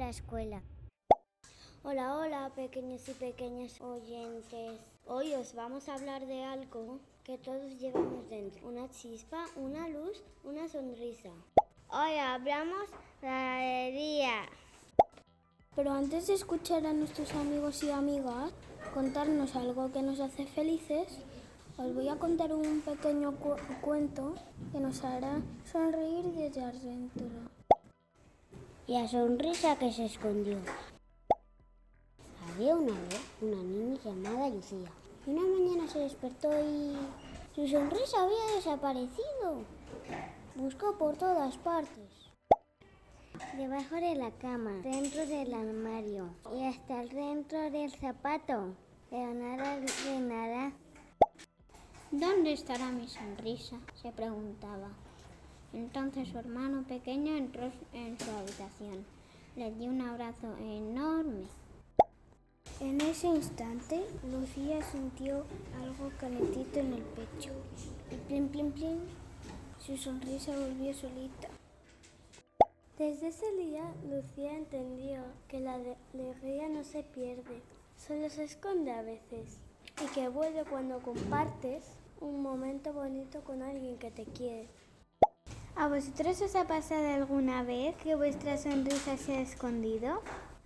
escuela. Hola, hola, pequeños y pequeñas oyentes. Hoy os vamos a hablar de algo que todos llevamos dentro. Una chispa, una luz, una sonrisa. Hoy hablamos de la alegría. Pero antes de escuchar a nuestros amigos y amigas contarnos algo que nos hace felices, os voy a contar un pequeño cuento que nos hará sonreír desde adentro. Y la sonrisa que se escondió. Había una vez una niña llamada Lucía. Y una mañana se despertó y su sonrisa había desaparecido. Buscó por todas partes. Debajo de la cama, dentro del armario y hasta dentro del zapato. Pero nada de nada. ¿Dónde estará mi sonrisa?, se preguntaba. Entonces su hermano pequeño entró en su habitación. Le dio un abrazo enorme. En ese instante, Lucía sintió algo calentito en el pecho. Y plin, plin, plin, su sonrisa volvió solita. Desde ese día, Lucía entendió que la alegría no se pierde, solo se esconde a veces. Y que vuelve cuando compartes un momento bonito con alguien que te quiere. ¿A vosotros os ha pasado alguna vez que vuestra sonrisa se ha escondido?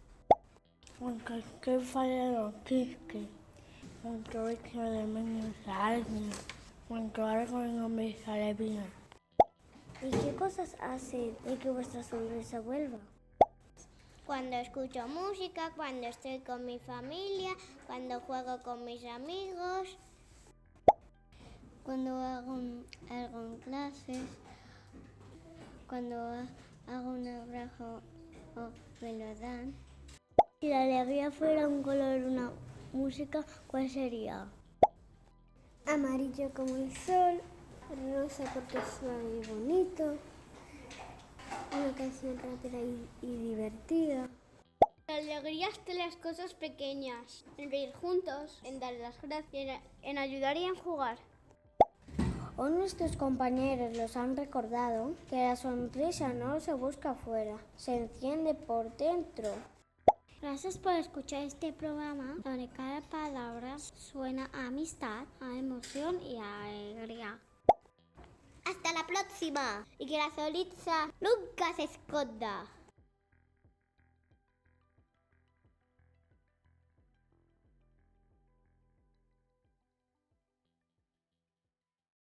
Qué fallado chiste, cuando echo de menos a alguien, cuando algo no me sale bien. ¿Y qué cosas hacen de que vuestra sonrisa vuelva? Cuando escucho música, cuando estoy con mi familia, cuando juego con mis amigos, cuando hago algo en clases, cuando hago un abrazo o me lo dan. Si la alegría fuera un color, una música, ¿cuál sería? Amarillo como el sol, rosa porque es suave y bonito, una canción rápida y divertida. La alegría está en las cosas pequeñas, en reír juntos, en dar las gracias, en ayudar y en jugar. Hoy nuestros compañeros los han recordado que la sonrisa no se busca afuera, se enciende por dentro. Gracias por escuchar este programa donde cada palabra suena a amistad, a emoción y a alegría. Hasta la próxima y que la sonrisa nunca se esconda.